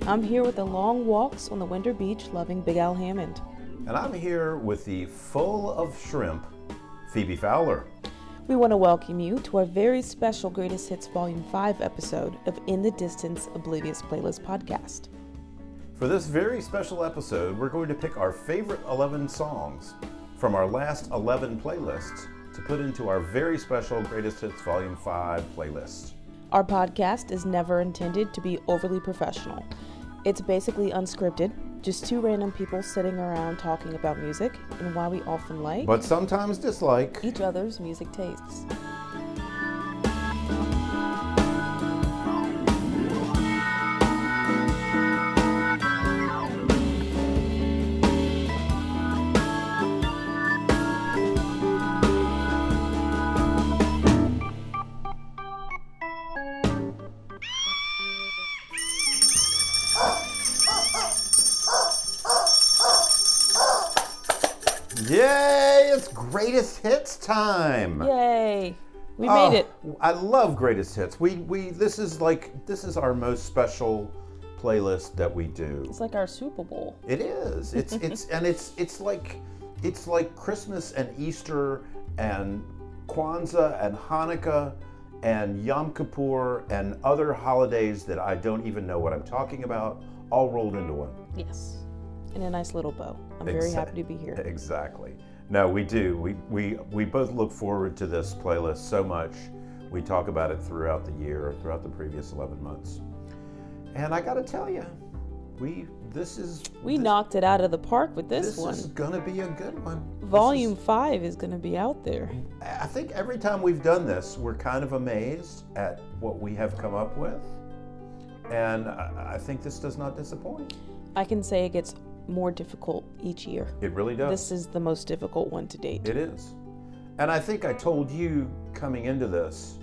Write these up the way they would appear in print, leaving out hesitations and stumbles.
I'm here with the long walks on the winter beach loving Big Al Hammond. And I'm here with the full of shrimp, Phoebe Fowler. We want to welcome you to our very special Greatest Hits Volume 5 episode of In the Distance Oblivious Playlist podcast. For this very special episode, we're going to pick our favorite 11 songs from our last 11 playlists to put into our very special Greatest Hits Volume 5 playlist. Our podcast is never intended to be overly professional. It's basically unscripted, just two random people sitting around talking about music and why we often like, but sometimes dislike, each other's music tastes. Yay! It's Greatest Hits time. Yay! We made it. I love Greatest Hits. This is our most special playlist that we do. It's like our Super Bowl. It is. It's like Christmas and Easter and Kwanzaa and Hanukkah and Yom Kippur and other holidays that I don't even know what I'm talking about, all rolled into one. Yes. In a nice little bow. I'm very happy to be here. Exactly. No, we do. We both look forward to this playlist so much. We talk about it throughout the year, throughout the previous 11 months. And I got to tell you, we knocked it out of the park with this one. This is going to be a good one. Volume 5 is going to be out there. I think every time we've done this, we're kind of amazed at what we have come up with. And I think this does not disappoint. I can say it gets more difficult each year. It really does. This is the most difficult one to date. It is. And I think I told you coming into this,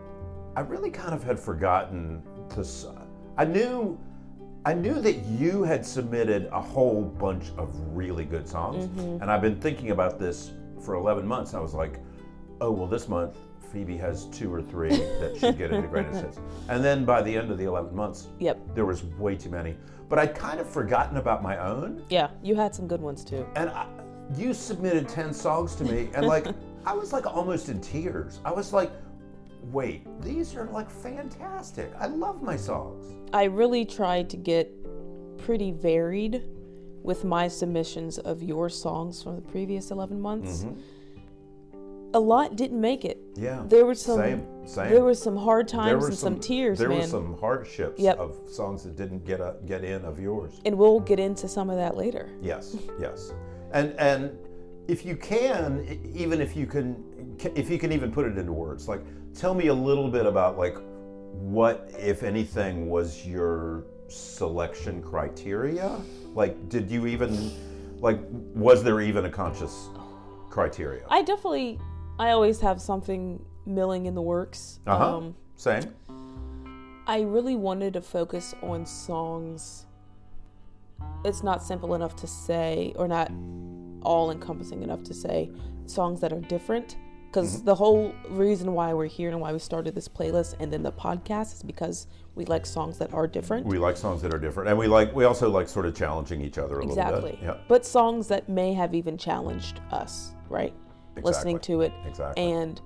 I really kind of had forgotten to... I knew that you had submitted a whole bunch of really good songs. Mm-hmm. And I've been thinking about this for 11 months. I was like, oh, well, this month Phoebe has 2 or 3 that should get into Greatest Hits. And then by the end of the 11 months, there was way too many. But I'd kind of forgotten about my own. Yeah, you had some good ones too. And you submitted 10 songs to me, and I was almost in tears. I was like, wait, these are fantastic. I love my songs. I really tried to get pretty varied with my submissions of your songs from the previous 11 months. Mm-hmm. A lot didn't make it. Yeah. There were some same. There were some hard times and some tears, There man. were some hardships of songs that didn't get in of yours. And we'll get into some of that later. Yes. And if you can, if you can even put it into words, tell me a little bit about what, if anything, was your selection criteria? Did you even was there even a conscious criteria? I always have something milling in the works. Same. I really wanted to focus on songs. It's not simple enough to say, or not all-encompassing enough to say, songs that are different. Because the whole reason why we're here and why we started this playlist and then the podcast is because we like songs that are different. We like songs that are different. And we also like sort of challenging each other a little bit. Exactly. Yep. But songs that may have even challenged us, right? Exactly. Listening to it. Exactly. And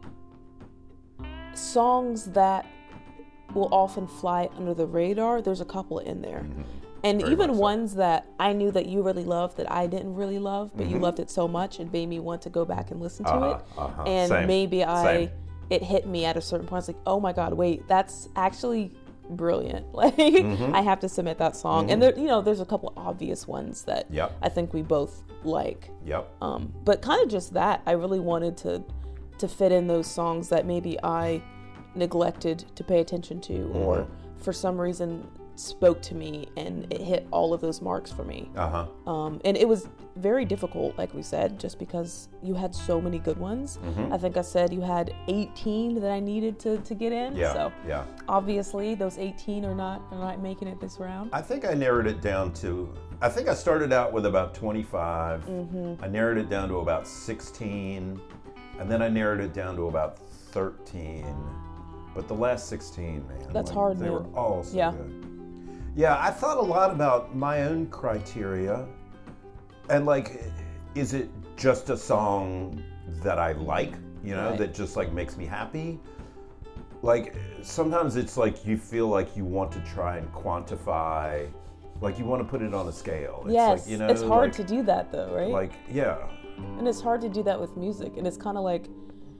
songs that will often fly under the radar, there's a couple in there. Mm-hmm. And very even ones that I knew that you really loved that I didn't really love, but you loved it so much it made me want to go back and listen to it. And Same. Maybe it hit me at a certain point. It's like, oh my God, wait, that's actually brilliant. I have to submit that song. And there, there's a couple obvious ones that I think we both like. Yep. But kind of just that, I really wanted to fit in those songs that maybe I neglected to pay attention to, or for some reason spoke to me, and it hit all of those marks for me. And it was very difficult, like we said, just because you had so many good ones. I think I said you had 18 that I needed to get in. So obviously those 18 are not making it this round. I think I narrowed it down to, I think I started out with about 25. I narrowed it down to about 16, and then I narrowed it down to about 13. But the last 16, man. That's hard, They man. were all so good. Yeah, I thought a lot about my own criteria. And like, is it just a song that I like, Right. that just like makes me happy? Like, sometimes it's like you feel like you want to try and quantify, like you want to put it on a scale. It's Yes, like, it's hard to do that though, right? Like, yeah. And it's hard to do that with music. And it's kind of like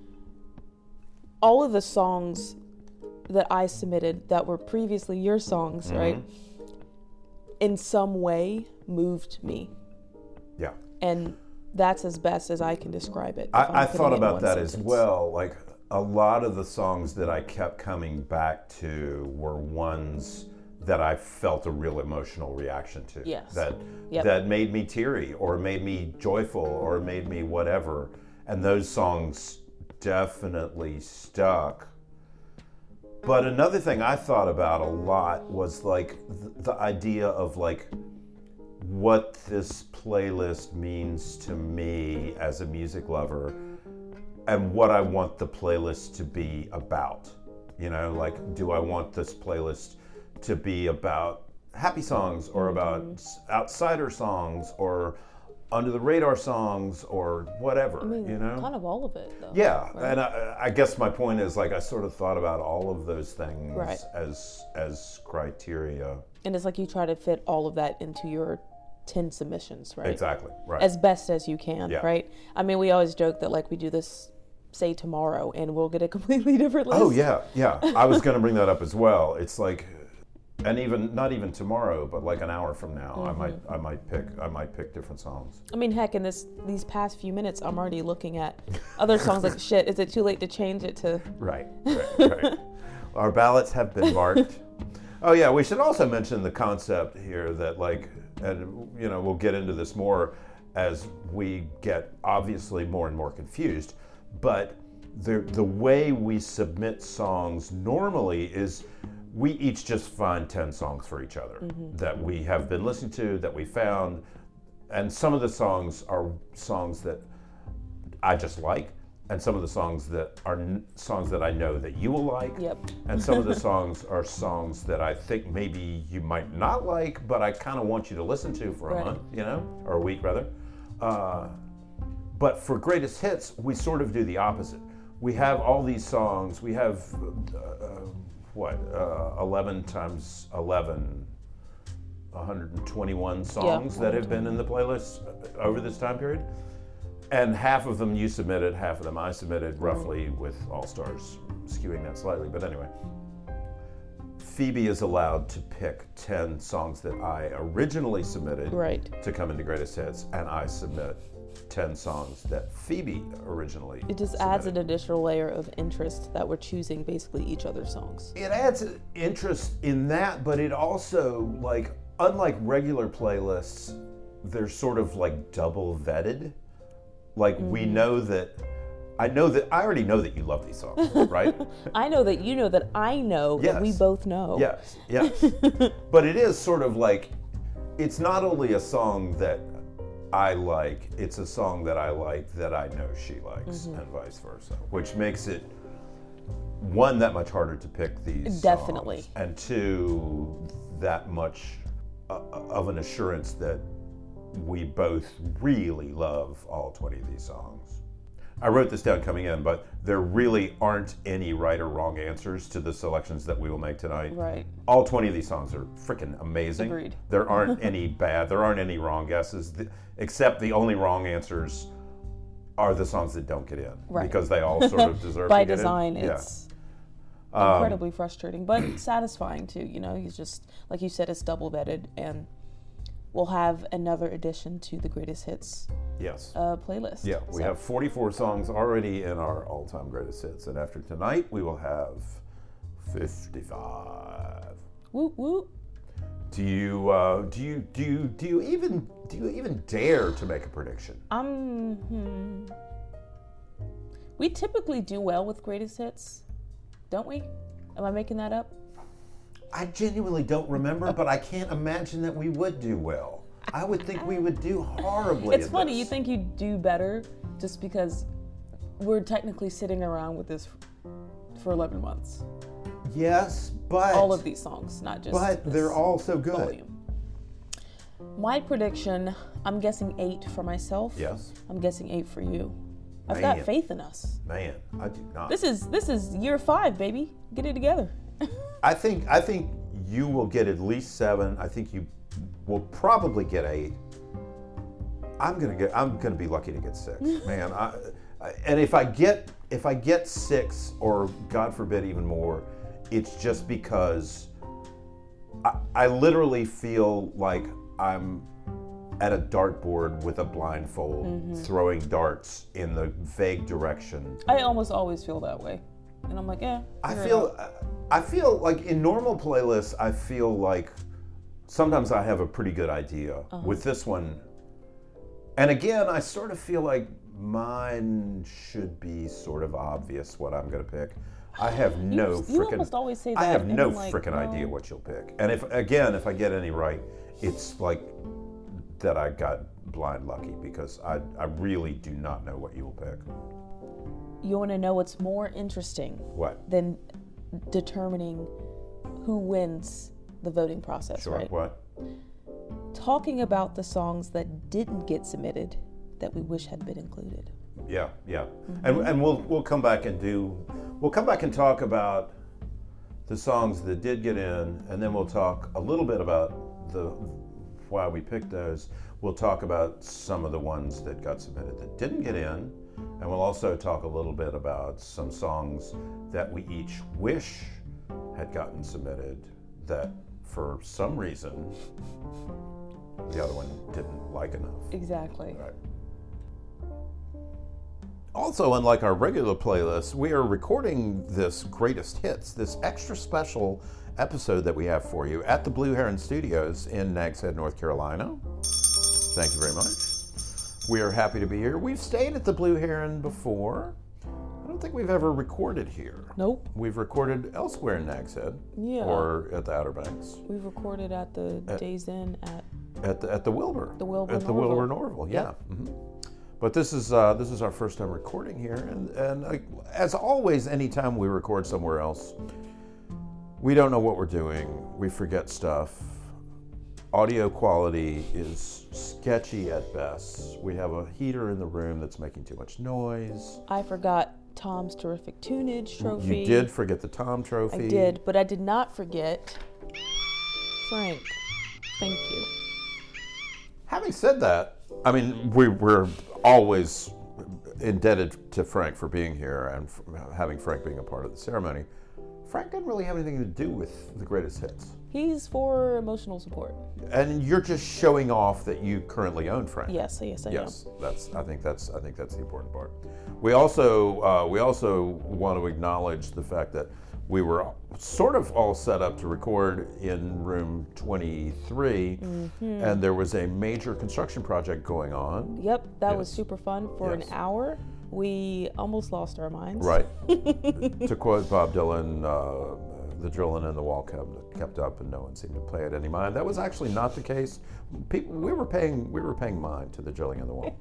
all of the songs that I submitted that were previously your songs, right? In some way moved me. Yeah. And that's as best as I can describe it. I thought about that as well. Like, a lot of the songs that I kept coming back to were ones that I felt a real emotional reaction to. Yes. That made me teary or made me joyful or made me whatever. And those songs definitely stuck. But another thing I thought about a lot was like the idea of like what this playlist means to me as a music lover and what I want the playlist to be about. Like, do I want this playlist to be about happy songs or about outsider songs or under the radar songs or whatever, Kind of all of it, though. Yeah, right? and I guess my point is, like, I sort of thought about all of those things Right. as criteria. And it's like you try to fit all of that into your 10 submissions, right? Exactly, right. As best as you can, Yeah. right? I mean, we always joke that like we do this, say tomorrow, and we'll get a completely different list. Oh yeah. I was going to bring that up as well. It's like, and even not even tomorrow, but like an hour from now, I might pick different songs. I mean, heck, in these past few minutes, I'm already looking at other songs like, shit, is it too late to change it to... Right. Our ballots have been marked. Oh yeah, we should also mention the concept here that like, and we'll get into this more as we get obviously more and more confused, but the way we submit songs normally is we each just find 10 songs for each other that we have been listening to, that we found, and some of the songs are songs that I just like, and some of the songs that are songs that I know that you will like. Yep. And some of the songs are songs that I think maybe you might not like, but I kind of want you to listen to for a month, or a week rather. But for greatest hits, we sort of do the opposite. We have all these songs. We have 11 times 11, 121 songs that have been in the playlist over this time period. And half of them you submitted, half of them I submitted, roughly, with All Stars skewing that slightly. But anyway, Phoebe is allowed to pick 10 songs that I originally submitted to come into Greatest Hits, and I submit 10 songs that Phoebe originally It just adds an additional layer of interest that we're choosing basically each other's songs. It adds interest in that, but it also, like, unlike regular playlists, they're sort of like double vetted. Like, we know that, I already know that you love these songs, right? I know that you know that I know that we both know. Yes. But it is sort of like, it's not only a song that I like, it's a song that I like that I know she likes, and vice versa, which makes it, one, that much harder to pick these Definitely. songs, and two, that much of an assurance that we both really love all 20 of these songs. I wrote this down coming in, but there really aren't any right or wrong answers to the selections that we will make tonight. Right. All 20 of these songs are freaking amazing. Agreed. There aren't any bad, there aren't any wrong guesses, except the only wrong answers are the songs that don't get in. Right. Because they all sort of deserve By to get design, in. it's incredibly frustrating, but satisfying too. He's just, like you said, it's double vetted, and we'll have another addition to the Greatest Hits playlist. Yeah, we have 44 songs already in our all-time greatest hits, and after tonight, we will have 55. Whoop whoop. Do you even dare to make a prediction? We typically do well with Greatest Hits, don't we? Am I making that up? I genuinely don't remember, but I can't imagine that we would do well. I would think we would do horribly. It's funny, you think you'd do better just because we're technically sitting around with this for 11 months. Yes, but All of these songs, not just. But this they're all so good. volume. My prediction, I'm guessing 8 for myself. Yes. I'm guessing 8 for you. I've Man. got faith in us. Man, I do not. This is year 5, baby. Get it together. I think you will get at least 7. I think you will probably get 8. I'm gonna be lucky to get 6. Man, and if I get 6, or God forbid even more, it's just because I literally feel like I'm at a dartboard with a blindfold, throwing darts in the vague direction. I almost always feel that way. And I'm like, I feel like in normal playlists, I feel like sometimes I have a pretty good idea. With this one, and again, I sort of feel like mine should be sort of obvious what I'm going to pick. I have no you freaking. almost always say that. I have and no I'm like, freaking no. idea what you'll pick. And if I get any right, it's like that I got blind lucky, because I really do not know what you will pick. You want to know what's more interesting What? than determining who wins the voting process, Sure. right? What? Talking about the songs that didn't get submitted that we wish had been included. Yeah. And we'll come back and talk about the songs that did get in, and then we'll talk a little bit about why we picked those. We'll talk about some of the ones that got submitted that didn't get in, and we'll also talk a little bit about some songs that we each wish had gotten submitted that for some reason the other one didn't like enough. Exactly. Right. Also, unlike our regular playlist, we are recording this greatest hits, this extra special episode that we have for you at the Blue Heron Studios in Nags Head, North Carolina. Thank you very much. We are happy to be here. We've stayed at the Blue Heron before. I don't think we've ever recorded here. Nope. We've recorded elsewhere in Nags Head. Yeah. Or at the Outer Banks. We've recorded at the Days Inn At the Wilbur. The Wilbur At the Norval. Wilbur Norval, yeah. Yep. Mhm. But this is our first time recording here, and as always, anytime we record somewhere else, we don't know what we're doing. We forget stuff. Audio quality is sketchy at best. We have a heater in the room that's making too much noise. I forgot Tom's terrific tunage trophy. You did forget the Tom trophy. I did, but I did not forget Frank. Thank you. Having said that, I mean, we're always indebted to Frank for being here and for having Frank being a part of the ceremony. Frank didn't really have anything to do with the greatest hits. He's for emotional support. And you're just showing off that you currently own Frank. Yes, I am. Yes, I think that's the important part. We also want to acknowledge the fact that we were sort of all set up to record in room 23, and there was a major construction project going on. Yep, that was Yes. super fun for an Yes. hour. We almost lost our minds. Right. To quote Bob Dylan, the drilling in the wall kept up, and no one seemed to pay it any mind. That was actually not the case. We were paying mind to the drilling in the wall.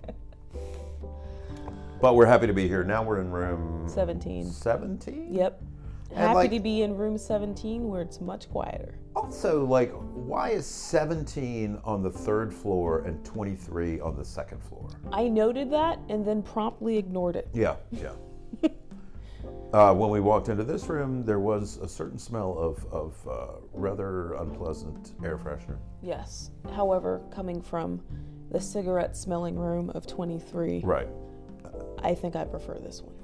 But we're happy to be here. Now we're in room 17. 17? Yep. And Happy like- to be in room 17 where it's much quieter. Also, like, why is 17 on the third floor and 23 on the second floor? I noted that and then promptly ignored it. Yeah. When we walked into this room, there was a certain smell of rather unpleasant air freshener. Yes. However, coming from the cigarette smelling room of 23, Right. I think I prefer this one.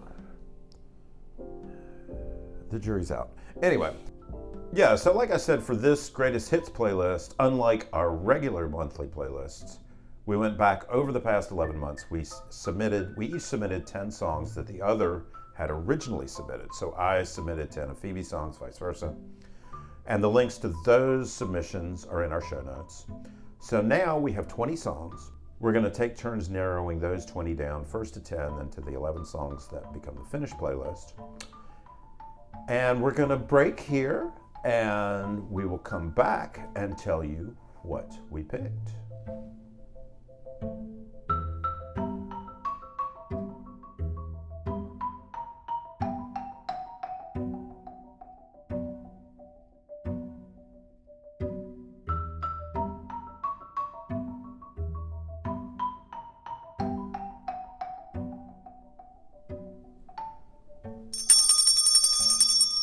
The jury's out. Anyway, yeah, so like I said, for this greatest hits playlist, unlike our regular monthly playlists, we went back over the past 11 months. We each submitted 10 songs that the other had originally submitted. So I submitted 10 of Phoebe's songs, vice versa. And the links to those submissions are in our show notes. So now we have 20 songs. We're going to take turns narrowing those 20 down, first to 10, then to the 11 songs that become the finished playlist. And we're going to break here, and we will come back and tell you what we picked.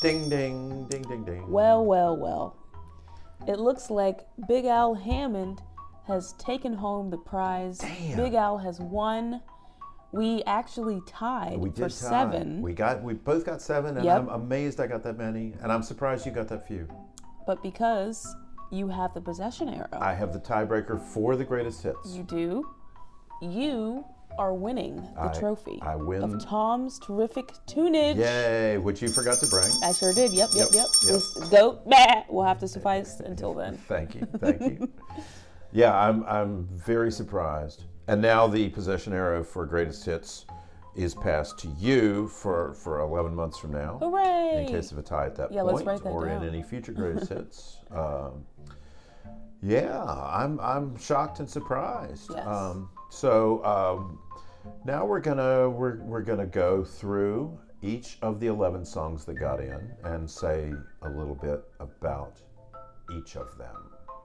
Ding, ding, ding, ding, ding. Well, well, well. It looks like Big Al Hammond has taken home the prize. Damn. Big Al has won. We actually tied We did for tie. 7. We both got 7, and Yep. I'm amazed I got that many, and I'm surprised you got that few. But because you have the possession arrow, I have the tiebreaker for the greatest hits. you do. You are winning the trophy I win. of Tom's terrific tunage. Yay, which you forgot to bring. I sure did. Yep. Yep. This goat bah, will have to suffice until then. Thank you. Yeah, I'm very surprised. And now the possession arrow for greatest hits is passed to you for 11 months from now. Hooray! In case of a tie at that Yeah, point, let's write that or down. in any future greatest hits. I'm shocked and surprised. Yes. Now we're gonna go through each of the 11 songs that got in and say a little bit about each of them.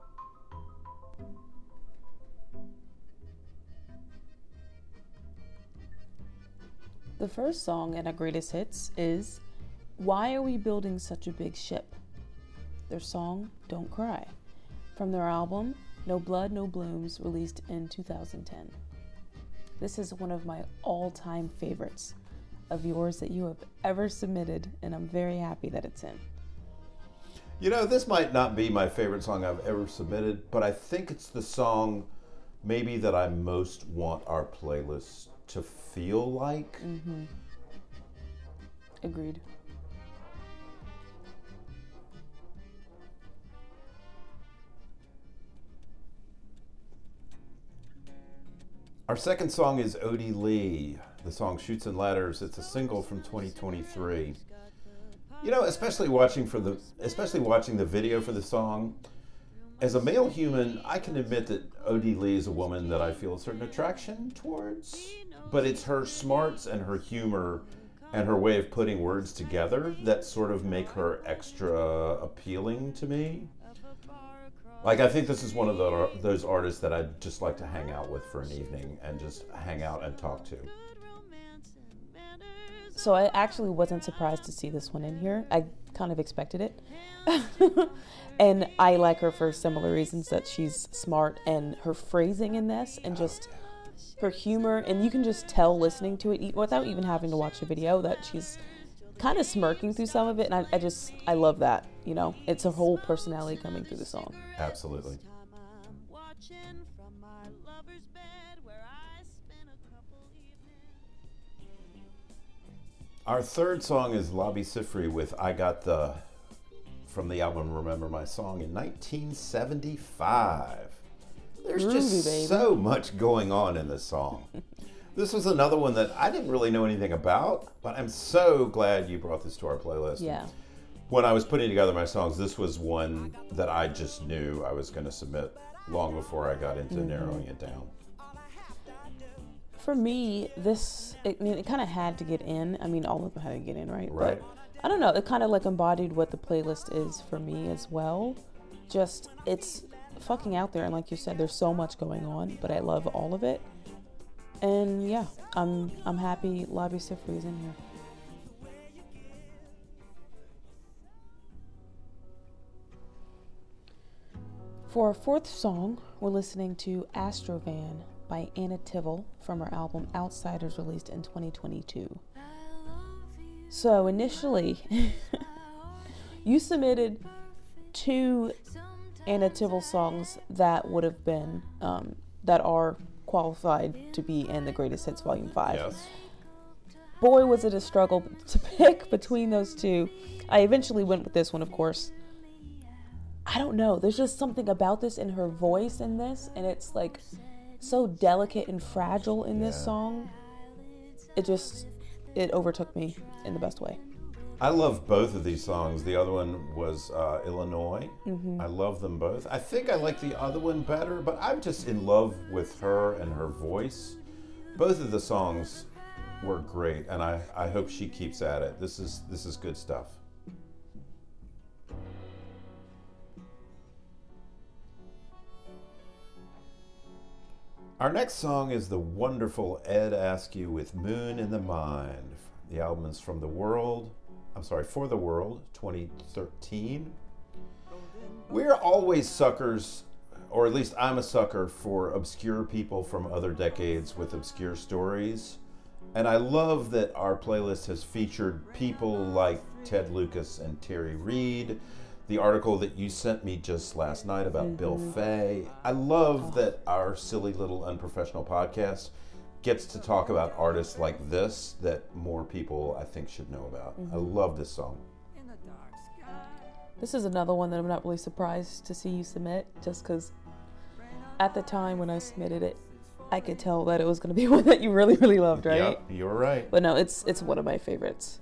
The first song in our greatest hits is Why Are We Building Such a Big Ship? Their song, Don't Cry, from their album No Blood, No Blooms, released in 2010. This is one of my all-time favorites of yours that you have ever submitted, and I'm very happy that it's in. You know, this might not be my favorite song I've ever submitted, but I think it's the song maybe that I most want our playlist to feel like. Mm-hmm. Agreed. Our second song is Odie Lee. The song Chutes and Ladders. It's a single from 2023. You know, especially watching the video for the song, as a male human, I can admit that Odie Lee is a woman that I feel a certain attraction towards, but it's her smarts and her humor and her way of putting words together that sort of make her extra appealing to me. Like, I think this is one of those artists that I'd just like to hang out with for an evening and just hang out and talk to. So I actually wasn't surprised to see this one in here. I kind of expected it. And I like her for similar reasons, that she's smart and her phrasing in this and just her humor. And you can just tell listening to it without even having to watch the video that she's kind of smirking through some of it. And I love that, you know, it's a whole personality coming through the song. Absolutely. Our third song is Labi Siffre with I Got the, from the album Remember My Song in 1975. There's Groovy, just baby. so much going on in this song. This was another one that I didn't really know anything about, but I'm so glad you brought this to our playlist. Yeah. When I was putting together my songs, this was one that I just knew I was going to submit long before I got into narrowing it down. For me, it kind of had to get in. I mean, all of them had to get in, right? Right. But I don't know. It kind of like embodied what the playlist is for me as well. Just, it's fucking out there. And like you said, there's so much going on, but I love all of it. And yeah, I'm happy Labi Siffre is in here. For our fourth song, we're listening to Astrovan by Anna Tivel from her album Outsiders, released in 2022. So initially, you submitted 2 Anna Tivel songs that would have been, that are qualified to be in the Greatest Hits Volume 5. Yes. Boy, was it a struggle to pick between those 2. I eventually went with this one, of course. I don't know. There's just something about this in her voice in this, and it's like so delicate and fragile in this song. It overtook me in the best way. I love both of these songs. The other one was Illinois. Mm-hmm. I love them both. I think I like the other one better, but I'm just in love with her and her voice. Both of the songs were great, and I hope she keeps at it. This is good stuff. Our next song is the wonderful Ed Askew with Moon in the Mind. The album is From the World For the World, 2013. We're always suckers, or at least I'm a sucker for obscure people from other decades with obscure stories. And I love that our playlist has featured people like Ted Lucas and Terry Reid. The article that you sent me just last night about Bill Fay. I love that our silly little unprofessional podcast gets to talk about artists like this that more people, I think, should know about. I love this song. This is another one that I'm not really surprised to see you submit, just because at the time when I submitted it, I could tell that it was going to be one that you really, really loved, right? Yep, you're right. But no, it's one of my favorites.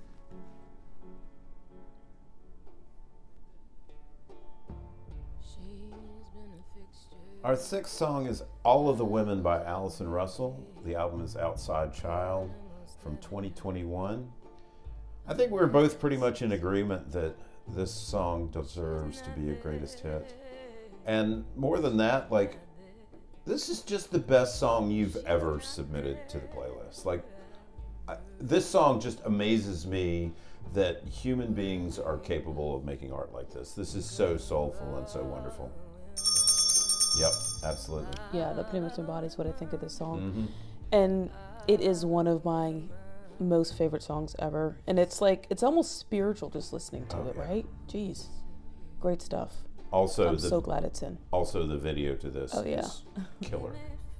Our sixth song is All of the Women by Allison Russell. The album is Outside Child from 2021. I think we're both pretty much in agreement that this song deserves to be a greatest hit. And more than that, like, this is just the best song you've ever submitted to the playlist. Like, this song just amazes me that human beings are capable of making art like this. This is so soulful and so wonderful. Yep, absolutely. Yeah, that pretty much embodies what I think of this song. And it is one of my most favorite songs ever. And it's like, it's almost spiritual just listening to it, right? Jeez. Great stuff. Also, I'm so glad it's in. Also, the video to this is killer.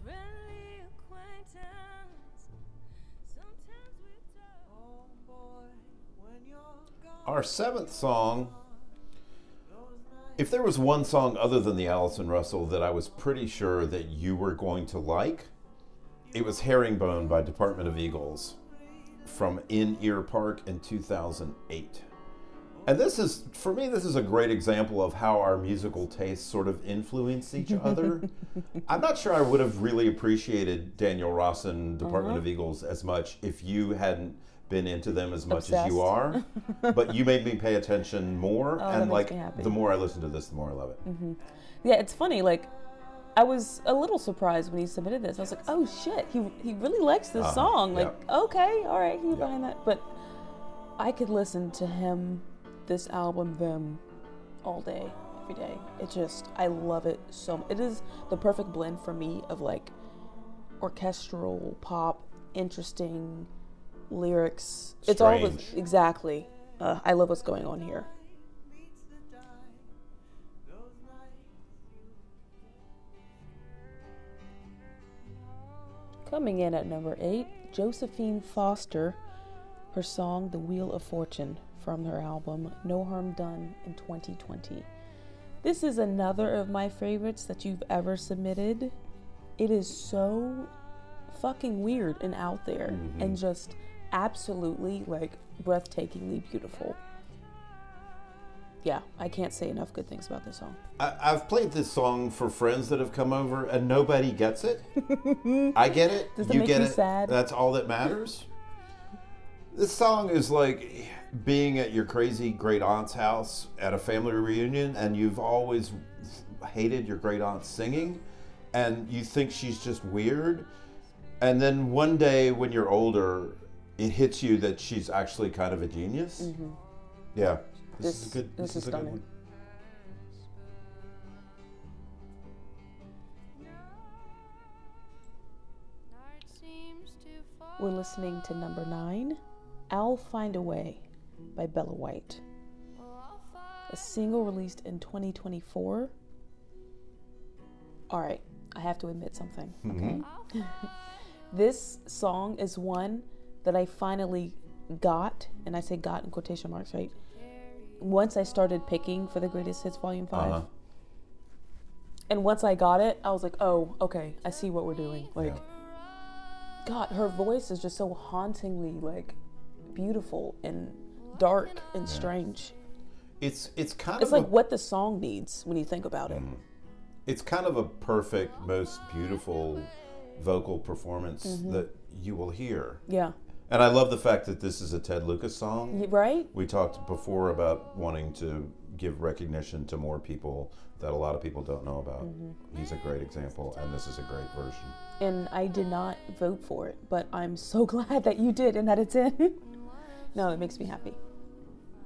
Our seventh song, if there was one song other than the Allison Russell that I was pretty sure that you were going to like, it was Herringbone by Department of Eagles from In Ear Park in 2008. And this is, for me, this is a great example of how our musical tastes sort of influence each other. I'm not sure I would have really appreciated Daniel Rawson, Department of Eagles, as much if you hadn't been into them as much as you are. But you made me pay attention more. And like, the more I listen to this, the more I love it. Yeah, it's funny. Like, I was a little surprised when he submitted this. I was like, oh shit, he really likes this song. Like, okay, all right, he's behind that. But I could listen to him, this album, them, all day, every day. It just, I love it so much. It is the perfect blend for me of like orchestral, pop, interesting lyrics. Strange. It's all exactly. I love what's going on here. Coming in at number 8, Josephine Foster, her song The Wheel of Fortune from her album No Harm Done in 2020. This is another of my favorites that you've ever submitted. It is so fucking weird and out there and just absolutely like breathtakingly beautiful. Yeah, I can't say enough good things about this song. I've played this song for friends that have come over and nobody gets it. I get it. Does that you make get you it. sad? That's all that matters. This song is like being at your crazy great aunt's house at a family reunion, and you've always hated your great aunt singing, and you think she's just weird. And then one day when you're older, it hits you that she's actually kind of a genius. Yeah. This is good. This is a good one. We're listening to number 9, I'll Find a Way by Bella White. A single released in 2024. All right, I have to admit something, okay? This song is one that I finally got, and I say got in quotation marks, right? Once I started picking for the Greatest Hits Volume 5. And once I got it, I was like, oh, okay, I see what we're doing. Like, God, her voice is just so hauntingly, like, beautiful and dark and strange. It's kind It's of like what the song needs when you think about it. It's kind of a perfect, most beautiful vocal performance that you will hear. Yeah. And I love the fact that this is a Ted Lucas song. Right? We talked before about wanting to give recognition to more people that a lot of people don't know about. He's a great example, and this is a great version. And I did not vote for it, but I'm so glad that you did and that it's in. No, it makes me happy.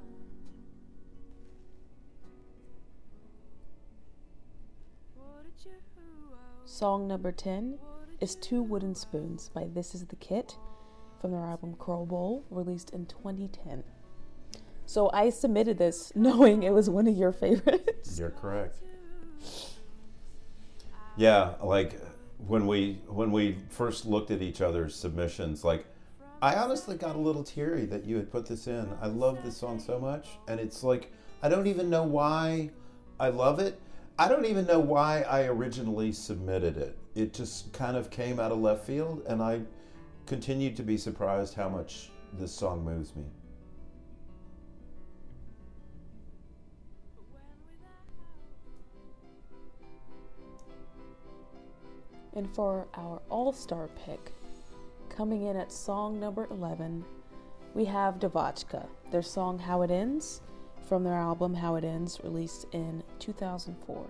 Song number 10 is Two Wooden Spoons by This Is the Kit from their album Crow Bowl, released in 2010. So I submitted this knowing it was one of your favorites. You're correct. Yeah, like when we first looked at each other's submissions, like I honestly got a little teary that you had put this in. I love this song so much, and it's like I don't even know why I love it. I don't even know why I originally submitted it. It just kind of came out of left field, and I continued to be surprised how much this song moves me. And for our all-star pick, coming in at song number 11, we have Devotchka, their song How It Ends, from their album How It Ends, released in 2004.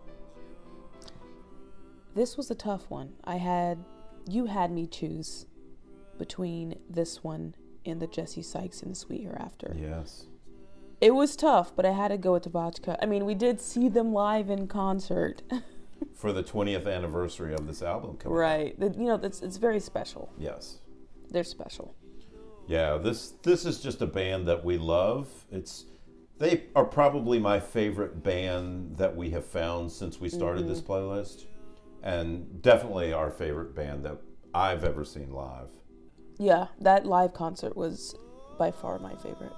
This was a tough one. You had me choose between this one and the Jesse Sykes and the Sweet Hereafter. Yes. It was tough, but I had to go with Devotchka. I mean, we did see them live in concert. For the 20th anniversary of this album coming Right. It's very special. Yes. They're special. Yeah, this is just a band that we love. They are probably my favorite band that we have found since we started this playlist, and definitely our favorite band that I've ever seen live. Yeah, that live concert was by far my favorite.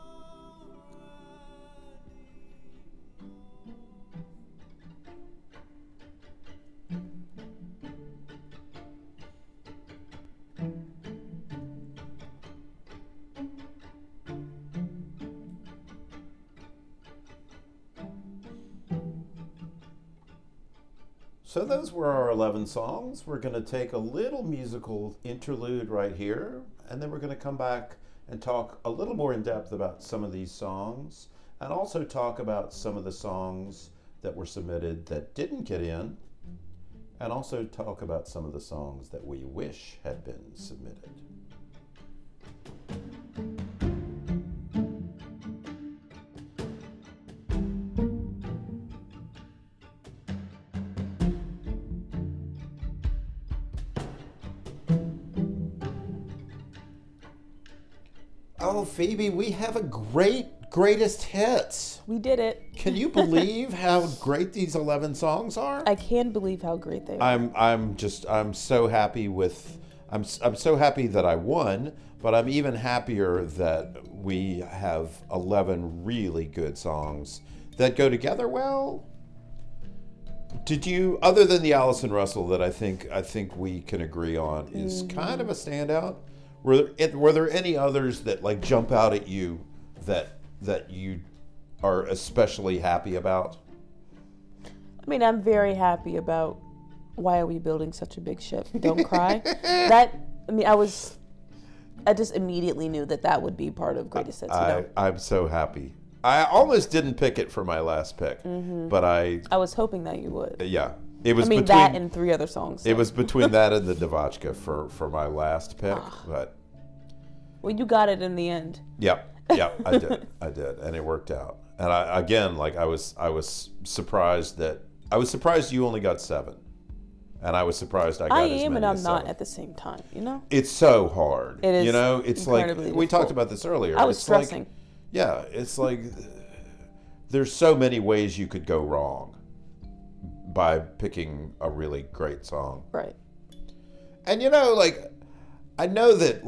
So those were our 11 songs. We're going to take a little musical interlude right here, and then we're going to come back and talk a little more in depth about some of these songs, and also talk about some of the songs that were submitted that didn't get in, and also talk about some of the songs that we wish had been submitted. Oh, Phoebe, we have a greatest hits. We did it. Can you believe how great these 11 songs are? I can believe how great they are. I'm so happy I'm so happy that I won, but I'm even happier that we have 11 really good songs that go together well. Did you, other than the Allison Russell that I think we can agree on is kind of a standout? Were there any others that like jump out at you that you are especially happy about? I mean, I'm very happy about Why Are We Building Such a Big Ship? Don't Cry. I just immediately knew that would be part of Greatest Hits. I'm so happy. I almost didn't pick it for my last pick, but I was hoping that you would. Yeah. It was that and 3 other songs. So. It was between that and the Devotchka for my last pick, but... Well, you got it in the end. Yep, I did, and it worked out. And I was surprised you only got 7, and I was surprised I got as many as 7. I am, and I'm not at the same time. You know, it's so hard. It is. You know, it's like we talked about this earlier. I was stressing. Like, yeah, it's like there's so many ways you could go wrong by picking a really great song. Right. And I know that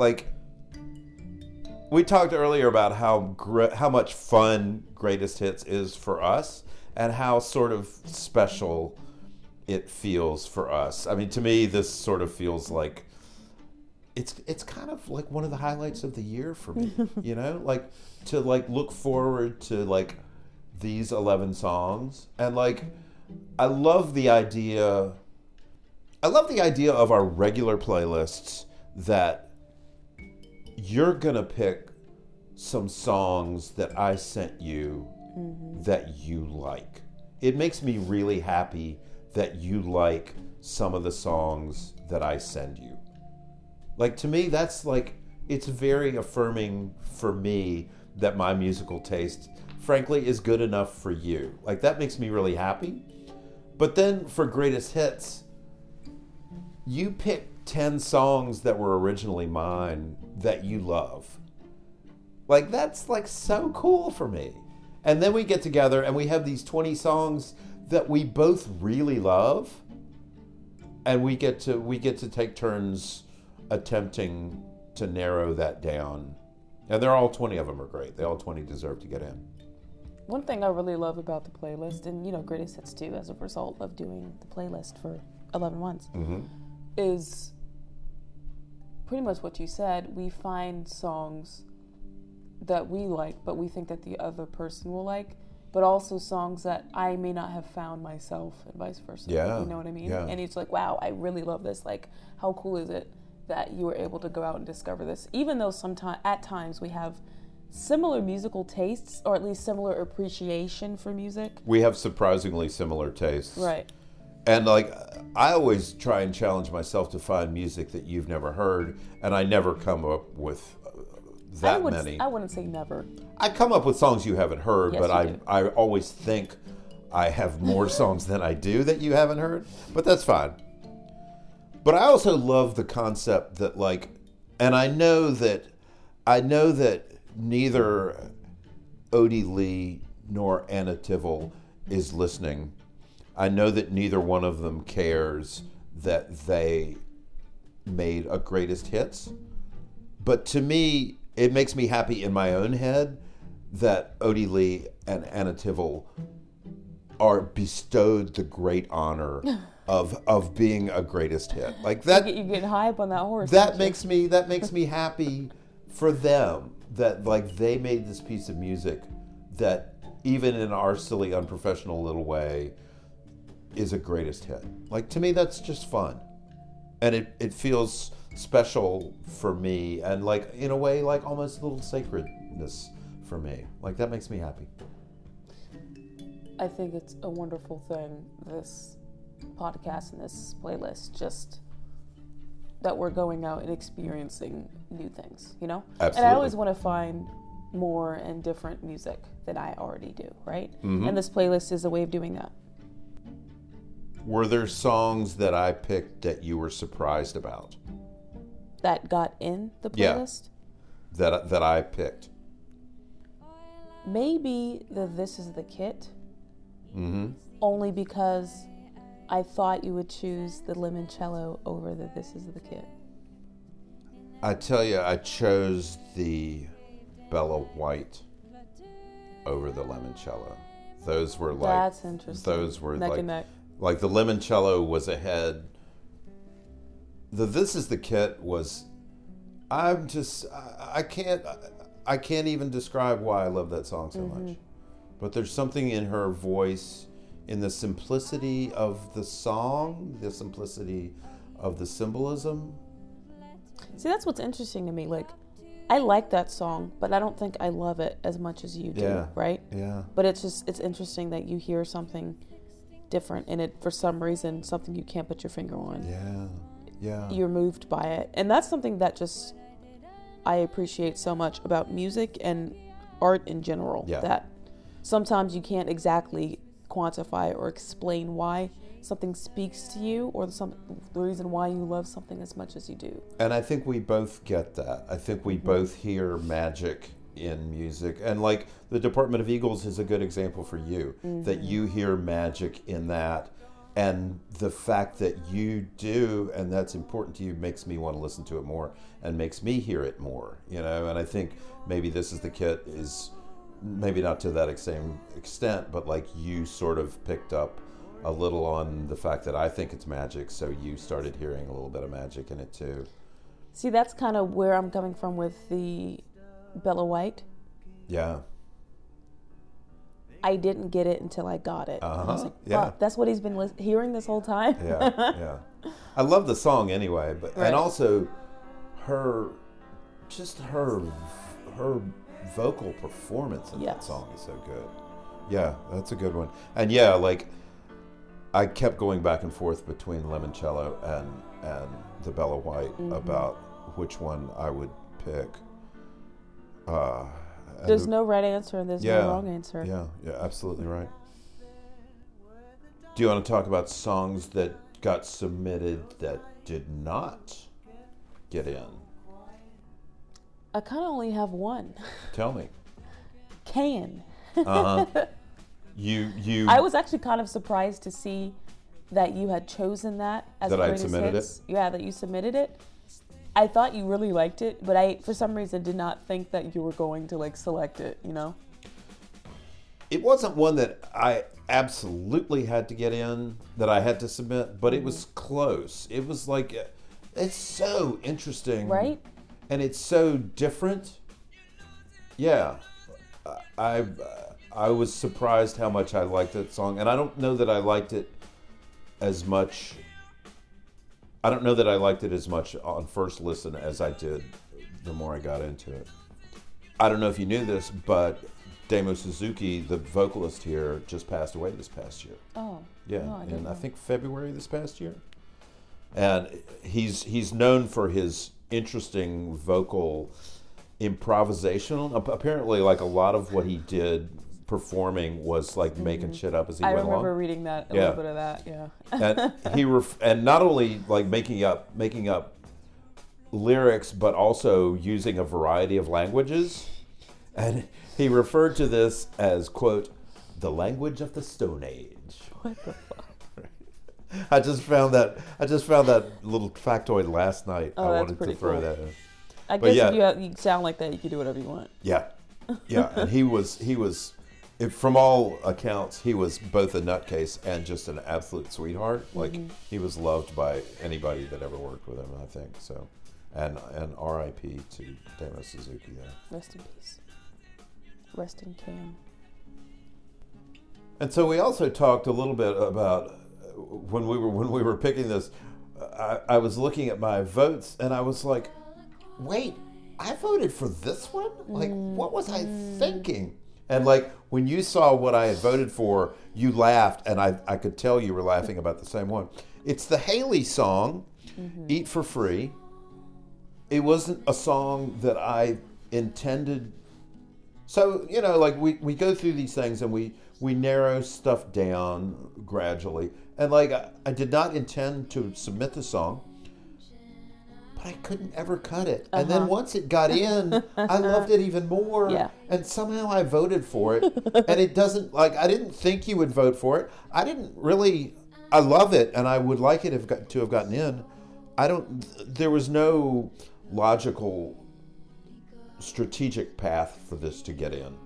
we talked earlier about how much fun Greatest Hits is for us and how sort of special it feels for us. I mean, to me, this sort of feels like it's kind of like one of the highlights of the year for me, to look forward to these 11 songs. And I love the idea of our regular playlists that you're going to pick some songs that I sent you that you like. It makes me really happy that you like some of the songs that I send you. To me, that's it's very affirming for me that my musical taste, frankly, is good enough for you. That makes me really happy. But then for greatest hits, you picked 10 songs that were originally mine that you love. Like, that's like so cool for me. And then we get together and we have these 20 songs that we both really love, and we get to take turns attempting to narrow that down. And they're all 20 of them are great. They all 20 deserve to get in. One thing I really love about the playlist, and greatest hits too, as a result of doing the playlist for 11 Ones, is pretty much what you said. We find songs that we like, but we think that the other person will like, but also songs that I may not have found myself, and vice versa. Yeah. You know what I mean? Yeah. And it's like, wow, I really love this. Like, how cool is it that you were able to go out and discover this? Even though at times we have similar musical tastes, or at least similar appreciation for music. We have surprisingly similar tastes. Right. And like, I always try and challenge myself to find music that you've never heard, and I never come up with that many. I wouldn't say never. I come up with songs you haven't heard, Yes, but you do. I always think I have more songs than I do that you haven't heard, but that's fine. But I also love the concept that, like, and I know that neither Odie Lee nor Anna Tivol is listening. I know that neither one of them cares that they made a greatest hits. But to me, it makes me happy in my own head that Odie Lee and Anna Tivol are bestowed the great honor of being a greatest hit. Like that, You get high up on that horse. that makes me happy for them, that like they made this piece of music that even in our silly unprofessional little way is a greatest hit. Like, to me, that's just fun, and it feels special for me, and like in a way like almost a little sacredness for me. Like, that makes me happy. I think it's a wonderful thing, this podcast and this playlist, just that we're going out and experiencing new things, Absolutely. And I always want to find more and different music than I already do, right? And this playlist is a way of doing that. Were there songs that I picked that you were surprised about? That got in the Yeah. playlist? That I picked? Maybe the This Is the Kit, Mm-hmm. only because I thought you would choose the Limoncello over the This Is the Kit. I tell you, I chose the Bella White over the Limoncello. Those were like... That's interesting. Those were neck like... and neck. Like, the Limoncello was ahead. The This Is the Kit was... I can't even describe why I love that song so much. But there's something in her voice, in the simplicity of the song, the simplicity of the symbolism. See, that's what's interesting to me. Like, I like that song, but I don't think I love it as much as you do, Yeah. right? Yeah. But it's interesting that you hear something different in it for some reason, something you can't put your finger on. Yeah. You're moved by it. And that's something that just I appreciate so much about music and art in general. Yeah. That sometimes you can't exactly quantify or explain why something speaks to you, or the reason why you love something as much as you do. And I think we both get that. I think we both hear magic in music. And like, the Department of Eagles is a good example for you, that you hear magic in that. And the fact that you do, and that's important to you, makes me want to listen to it more and makes me hear it more, And I think maybe This Is the Kit is maybe not to that same extent, but like, you sort of picked up a little on the fact that I think it's magic, so you started hearing a little bit of magic in it too. See, that's kind of where I'm coming from with the Bella White. Yeah. I didn't get it until I got it. And I was like, Yeah. fuck, that's what he's been hearing this whole time? Yeah. I love the song anyway, but Right. and also her vocal performance in that Yes. song is so good. Yeah, that's a good one. And yeah, like, I kept going back and forth between Limoncello and the Bella White about which one I would pick. There's no right answer and there's no wrong answer. Yeah, absolutely right. Do you want to talk about songs that got submitted that did not get in? I kind of only have one. Tell me. Can. Uh-huh. You. I was actually kind of surprised to see that you had chosen that as That I'd greatest submitted hits. it? Yeah, that you submitted it. I thought you really liked it, but I, for some reason, did not think that you were going to like select it. You know? It wasn't one that I absolutely had to get in, that I had to submit, but it was close. It was like, it's so interesting, Right? And it's so different. Yeah, I was surprised how much I liked that song, and I don't know that I liked it as much. I don't know that I liked it as much on first listen as I did the more I got into it. I don't know if you knew this, but Damo Suzuki, the vocalist here, just passed away this past year. Oh. Yeah, No, I didn't in I know. think February this past year. And he's known for his interesting vocal improvisational. Apparently, like a lot of what he did performing was like making shit up as he I went remember along. reading that, a Yeah. little bit of that, yeah. And and not only like making up lyrics, but also using a variety of languages. And he referred to this as, quote, the language of the Stone Age. What the fuck? I just found that little factoid last night. Oh, I that's wanted to pretty throw cool. that in. I But guess yeah. if you sound like that, you can do whatever you want. Yeah, and he was, from all accounts, he was both a nutcase and just an absolute sweetheart. Like he was loved by anybody that ever worked with him, I think. So, and R.I.P. to Damo Suzuki there. Rest in peace. Rest in Cam. And so we also talked a little bit about when we were picking this. I was looking at my votes and I was like, wait, I voted for this one? Like, what was I thinking? And like when you saw what I had voted for, you laughed, and I could tell you were laughing about the same one. It's the Haley song, "Eat for Free." It wasn't a song that I intended. So, you know, like we go through these things and we narrow stuff down gradually. And like I did not intend to submit the song, but I couldn't ever cut it. And then once it got in, I loved it even more. Yeah. And somehow I voted for it. And it doesn't, like, I didn't think you would vote for it. I didn't really, I love it and I would like it to have gotten in. There was no logical, strategic path for this to get in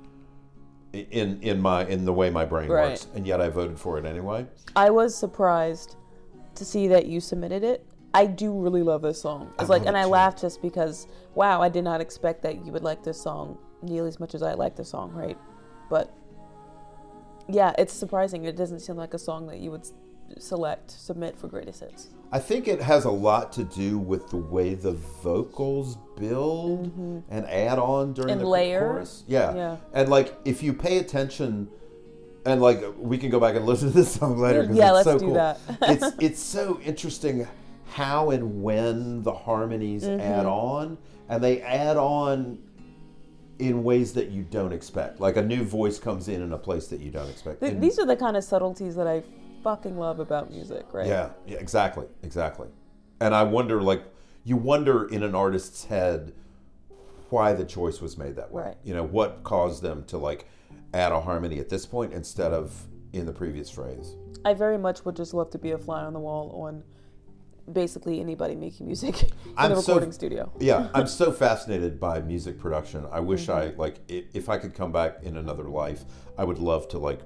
the way my brain Right. works, and yet I voted for it anyway. I was surprised to see that you submitted it. I do really love this song. It's like, love and it I too. laughed just because, wow, I did not expect that you would like this song nearly as much as I like the song, right? But yeah, it's surprising. It doesn't seem like a song that you would submit for greatest hits. I think it has a lot to do with the way the vocals build and add on during And the layer. chorus. Yeah. Yeah. And like if you pay attention, and like we can go back and listen to this song later because Yeah, it's let's so do cool. that. it's so interesting how and when the harmonies add on, and they add on in ways that you don't expect. Like a new voice comes in a place that you don't expect. And- These are the kind of subtleties that I fucking love about music, right? Yeah, exactly. And I wonder, like, you wonder in an artist's head why the choice was made that way. Right. You know, what caused them to, like, add a harmony at this point instead of in the previous phrase. I very much would just love to be a fly on the wall on basically anybody making music in a recording studio. Yeah, I'm so fascinated by music production. I wish I, like, if I could come back in another life, I would love to, like,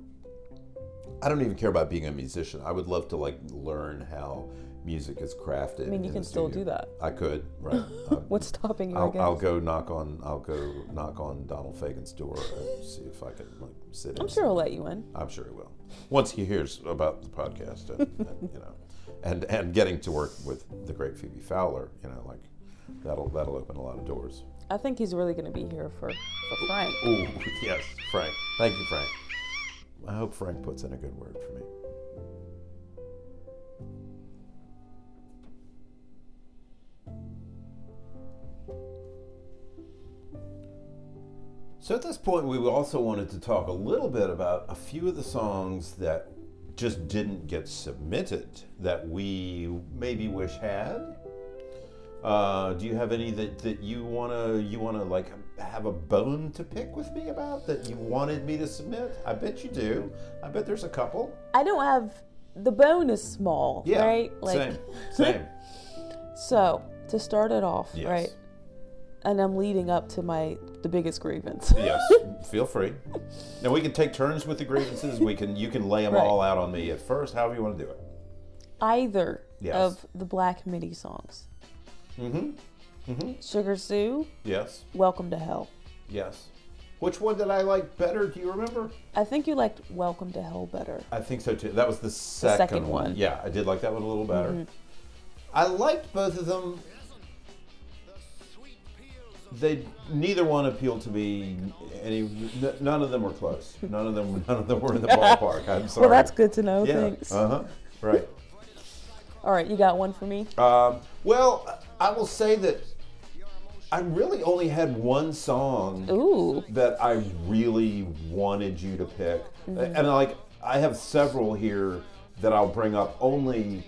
I don't even care about being a musician. I would love to, like, learn how music is crafted. I mean, you in can the still studio. do that. I could, right? What's stopping you? I guess. I'll go knock on Donald Fagen's door and see if I can, like, sit in. I'm sure he'll let you in. I'm sure he will. Once he hears about the podcast and you know, and getting to work with the great Phoebe Fowler, you know, like that'll open a lot of doors. I think he's really going to be here for Frank. Ooh, yes, Frank. Thank you, Frank. I hope Frank puts in a good word for me. So at this point, we also wanted to talk a little bit about a few of the songs that just didn't get submitted that we maybe wish had? Do you have any that you wanna like have a bone to pick with me about that you wanted me to submit? I bet you do. I bet there's a couple. I don't have, the bone is small, Yeah, right? same. So, to start it off, Yes. right? And I'm leading up to the biggest grievance. Yes, feel free. Now we can take turns with the grievances. You can lay them Right. all out on me at first, however you want to do it. Either Yes. of the Black MIDI songs. Sugar Sue, Yes, Welcome to Hell. yes. Which one did I like better? Do you remember? I think you liked Welcome to Hell better. I think so too. That was the second one. Yeah, I did like that one a little better. I liked both of them. Neither one appealed to me. None of them were close. None of them were in the ballpark. I'm sorry. Well, that's good to know. Yeah. Thanks. Right. All right, you got one for me? Well, I will say that I really only had one song Ooh. that I really wanted you to pick, and I have several here that I'll bring up only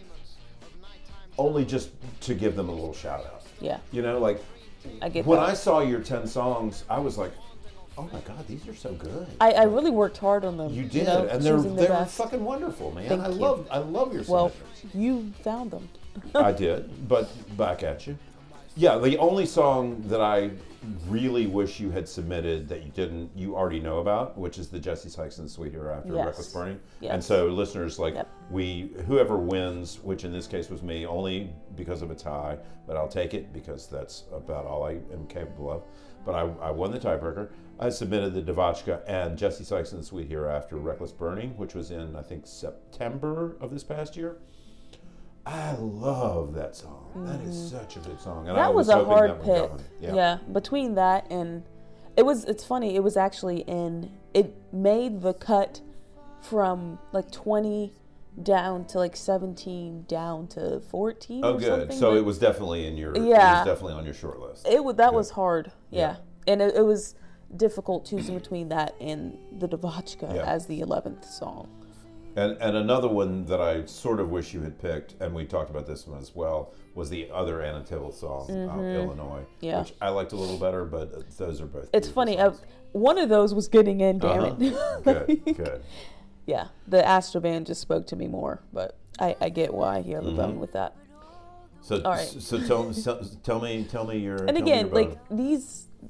just to give them a little shout out. Yeah. You know, like I get when that. I saw your 10 songs, I was like, oh my God, these are so good. I really worked hard on them. You did, know, and choosing the they're best. fucking wonderful, man. Thank I you. love your Well, submissions. you found them. I did, but back at you. Yeah, the only song that I really wish you had submitted that you didn't, you already know about, which is the Jesse Sykes and the Sweet Hereafter, Yes. Reckless Burning. Yes. And so, listeners, like Yep. whoever wins, which in this case was me, only because of a tie, but I'll take it because that's about all I am capable of. But I won the tiebreaker. I submitted the Devotchka and Jesse Sykes and the Sweet Hereafter, Reckless Burning, which was in I think September of this past year. I love that song. That is such a good song. And I That was was a hoping hard that would pick. go in. Yeah, between that and it's funny, it was actually it made the cut from like 20 down to like 17 down to 14 Oh, or good. something. So Like, it was definitely in your. It Yeah. was definitely on your short list. that was hard. Yeah. Yeah. And it was difficult choosing between that and the Devotchka Yeah. as the 11th song. And another one that I sort of wish you had picked, and we talked about this one as well, was the other Anna Tibble song, Illinois, Yeah. which I liked a little better, but those are both. It's beautiful funny. songs. One of those was getting in, damn it. Good. Yeah, the Astro Band just spoke to me more, but I get why you have a bone with that. So, All right. so tell me your. And tell me again, your like bone.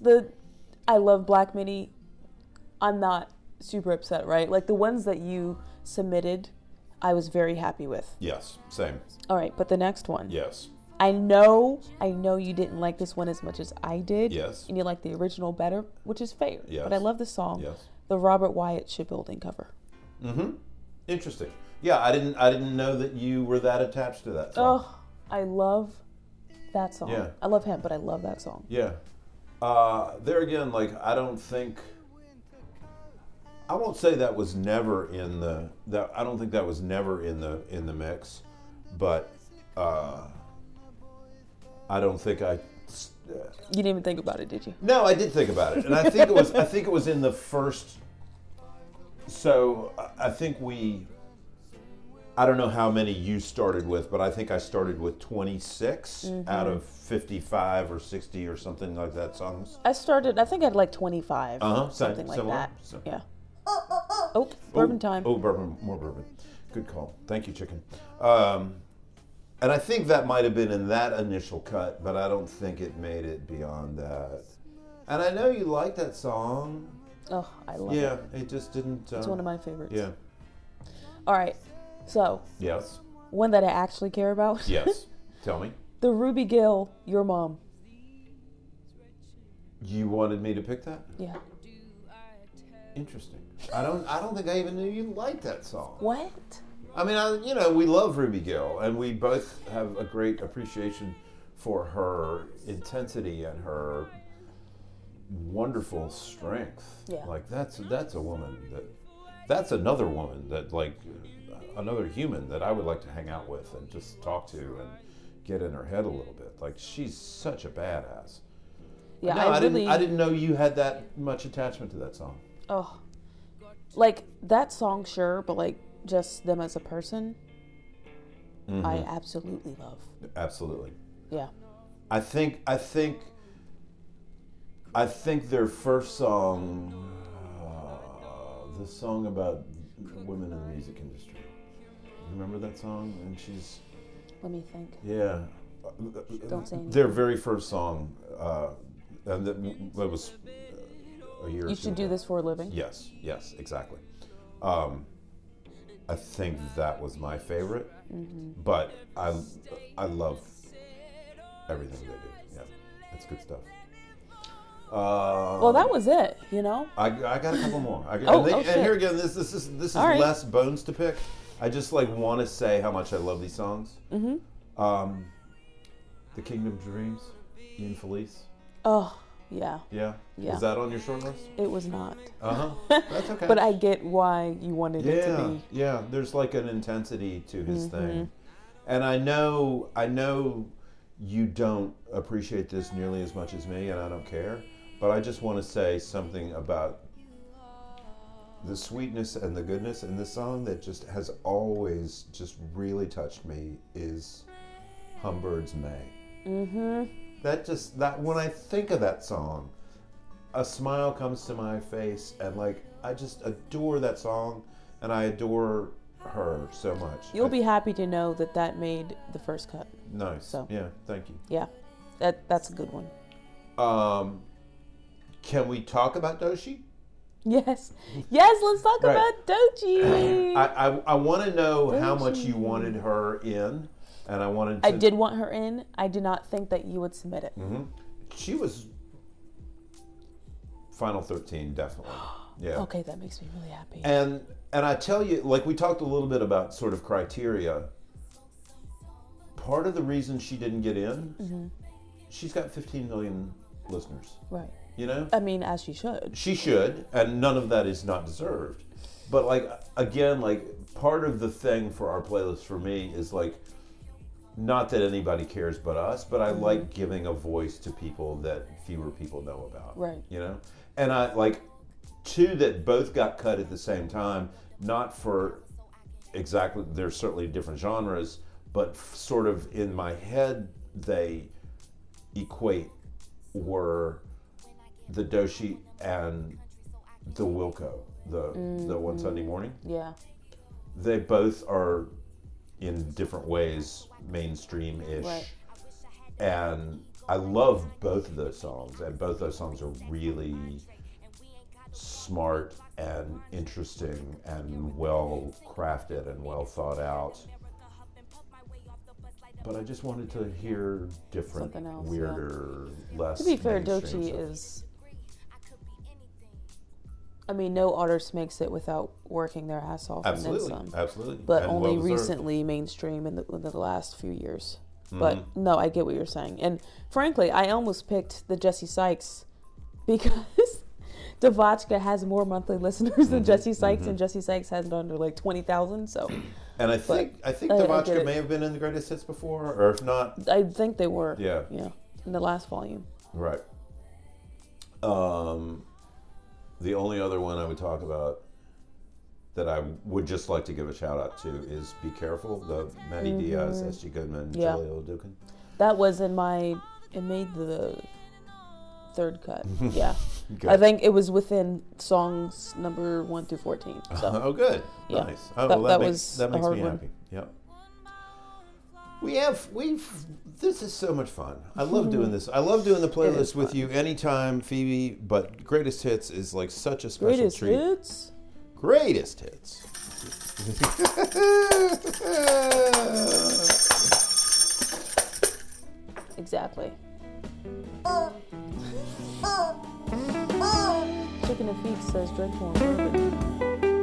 I love Black MIDI. I'm not super upset, right? Like the ones that you submitted, I was very happy with. Yes, same. All right, but the next one. Yes. I know you didn't like this one as much as I did. Yes. And you like the original better, which is fair. Yes. But I love the song. Yes. The Robert Wyatt Shipbuilding cover. Interesting. Yeah, I didn't know that you were that attached to that song. Oh, I love that song. Yeah. I love him, but I love that song. Yeah. There again, like I won't say that was never in the I don't think that was never in the mix, but I don't think I. You didn't even think about it, did you? No, I did think about it, and I think it was in the first. So I think I don't know how many you started with, but I think I started with 26 out of 55 or 60 or something like that songs. I think I had like 25. Something like similar. that. So- Yeah. Oh, bourbon time. Oh, bourbon, more bourbon. Good call. Thank you, chicken. And I think that might have been in that initial cut, but I don't think it made it beyond that. And I know you like that song. Oh, I love Yeah, it. it just didn't. It's one of my favorites. Yeah. All right. So, Yes. one that I actually care about. Yes. Tell me. The Ruby Gill, Your Mom. You wanted me to pick that? Yeah. Interesting. I don't think I even knew you liked that song. What? I mean, we love Ruby Gill, and we both have a great appreciation for her intensity and her wonderful strength. Yeah. Like that's a woman that's another woman that like another human that I would like to hang out with and just talk to and get in her head a little bit. Like she's such a badass. Yeah, No, I really. didn't know you had that much attachment to that song. Oh, like that song, sure, but like just them as a person, Mm-hmm. I absolutely love. Absolutely. Yeah. I think their first song, the song about women in the music industry. Remember that song? And she's, Let me think. yeah. Don't say anything. Their very first song, and that was a year or You two should do ago. this for a living. Yes, exactly. I think that was my favorite, but I love everything they do. Yeah, it's good stuff. Well, that was it. You know. I got a couple more. Oh, and shit. here again, this is All right. less bones to pick. I just want to say how much I love these songs. Mm-hmm. The Kingdom Dreams, Ian Felice. Oh, yeah. Yeah. Yeah. Is that on your short list? It was not. That's okay. But I get why you wanted it to be. Yeah. There's like an intensity to his thing, and I know you don't appreciate this nearly as much as me, and I don't care. But I just want to say something about the sweetness and the goodness in this song that just has always just really touched me is Humbird's May. Mm-hmm. That when I think of that song, a smile comes to my face, and I just adore that song, and I adore her so much. You'll be happy to know that made the first cut. Nice. So. Yeah, thank you. Yeah, that's a good one. Can we talk about Doechii? Yes, let's talk Right. about Doechii. I want to know how much you wanted her in, and I wanted to... I did want her in. I did not think that you would submit it. Mm-hmm. She was Final 13, definitely. Yeah. Okay, that makes me really happy. And I tell you, we talked a little bit about sort of criteria. Part of the reason she didn't get in, she's got 15 million listeners. Right. You know? I mean, as she should. She should, and none of that is not deserved. But again, part of the thing for our playlist for me is not that anybody cares but us, but I like giving a voice to people that fewer people know about. Right. You know? And I two that both got cut at the same time, not for exactly, they're certainly different genres, but sort of in my head they equate, were the Doechii and the Wilco, the One Sunday Morning. Yeah. They both are in different ways mainstream-ish. Right. And I love both of those songs, and both those songs are really smart and interesting and well crafted and well thought out. But I just wanted to hear different, Something else, weirder, less. To be fair, mainstream Doechii stuff. is... I mean, no artist makes it without working their ass off and then some. Absolutely. But And only well-deserved. recently mainstream in the last few years. Mm-hmm. But no, I get what you're saying. And frankly, I almost picked the Jesse Sykes because Devotchka has more monthly listeners than Jesse Sykes, and Jesse Sykes has it under 20,000. So, And I think I get Devotchka it. may have been in the greatest hits before, or if not, I think they were. Yeah. Yeah. In the last volume. right. The only other one I would talk about that I would just like to give a shout out to is Be Careful, the Matty Diaz, S.G. Goodman, Yeah. Jaleel Dukin. That was it made the third cut. Yeah. Good. I think it was within songs number 1 through 14. So Oh, good. Yeah. Nice. Oh, That- well, that makes, was that a makes hard me one. happy. Yep. This is so much fun. I love doing this. I love doing the playlist with you anytime, Phoebe, but Greatest Hits is such a special greatest treat. hits. Greatest Hits. Exactly. Chicken and Feet says drink more bourbon.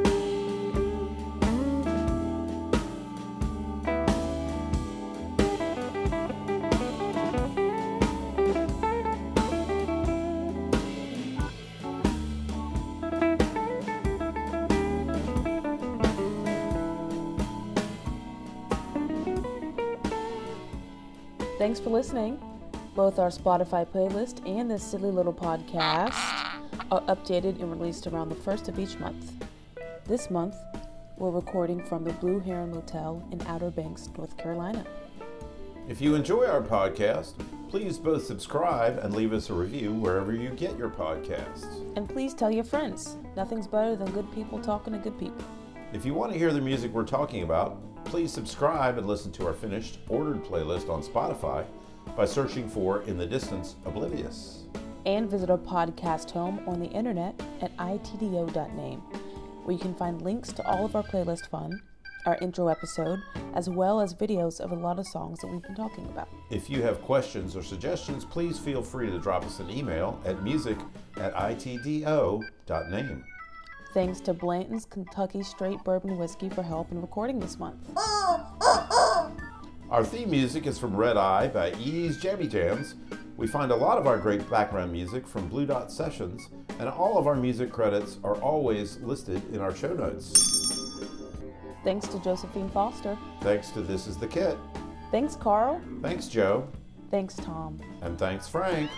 Thanks for listening. Both our Spotify playlist and this silly little podcast are updated and released around the 1st of each month. This month, We're recording from the Blue Heron Motel in Outer Banks, North Carolina. If you enjoy our podcast, please both subscribe and leave us a review wherever you get your podcasts. And please tell your friends. Nothing's better than good people talking to good people. If you want to hear the music we're talking about, please subscribe and listen to our finished, ordered playlist on Spotify by searching for In the Distance, Oblivious. And visit our podcast home on the internet at itdo.name, where you can find links to all of our playlist fun, our intro episode, as well as videos of a lot of songs that we've been talking about. If you have questions or suggestions, please feel free to drop us an email at music@itdo.name. Thanks to Blanton's Kentucky Straight Bourbon Whiskey for help in recording this month. Our theme music is from Red Eye by Ease Jammy Jams. We find a lot of our great background music from Blue Dot Sessions, and all of our music credits are always listed in our show notes. Thanks to Josephine Foster. Thanks to This Is the Kit. Thanks, Carl. Thanks, Joe. Thanks, Tom. And thanks, Frank.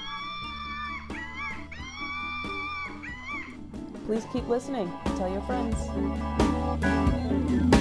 Please keep listening and tell your friends.